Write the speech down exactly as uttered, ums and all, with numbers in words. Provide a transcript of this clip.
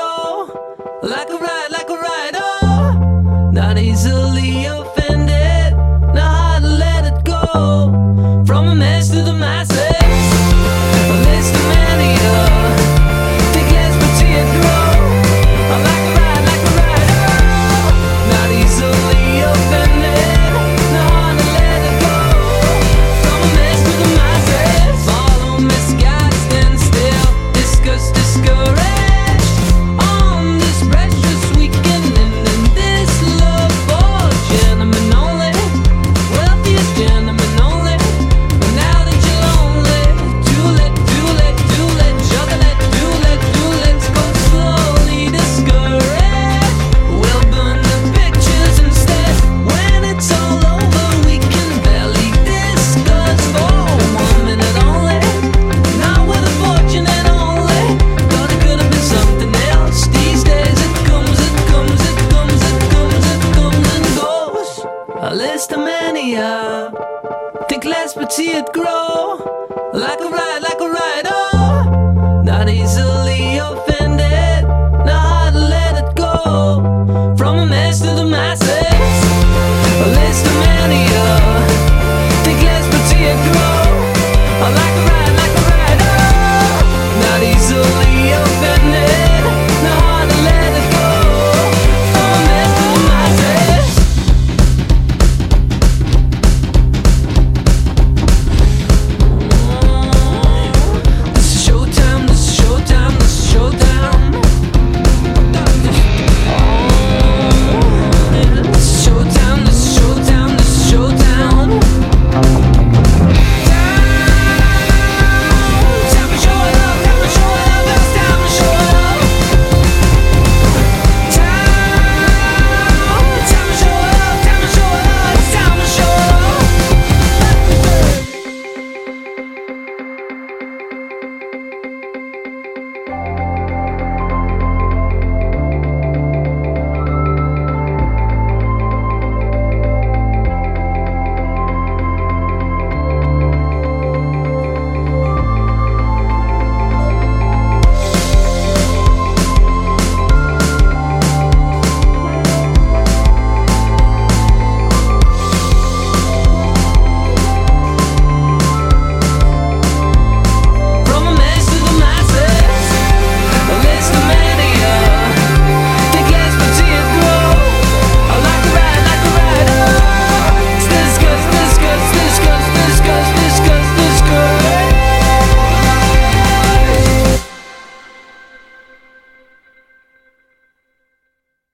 go. Like a ride, like a ride, oh. Not easily offended, not hard to let it go. From a mess to the masses, a list of many, uh, think less but see it grow. Like a ride, like a ride, oh. Not easily offended, not hard to let it go. From a mess to the masses, follow misguided, stand still, discuss, discouraged. On this precious weekend and in this love for gentlemen only, wealthiest gentlemen only. But now that you're lonely, too late, too late, too late, juggle it, too late, too late, go slowly discouraged. We'll burn the pictures instead. When it's all over, we can barely discuss for one minute only. Not with a fortune and only. Thought it could have been something else. These days it comes, it comes, it comes, it comes, it comes and goes. A list of many, uh, think less but see it grow. Like a ride, like a ride, oh. Not easily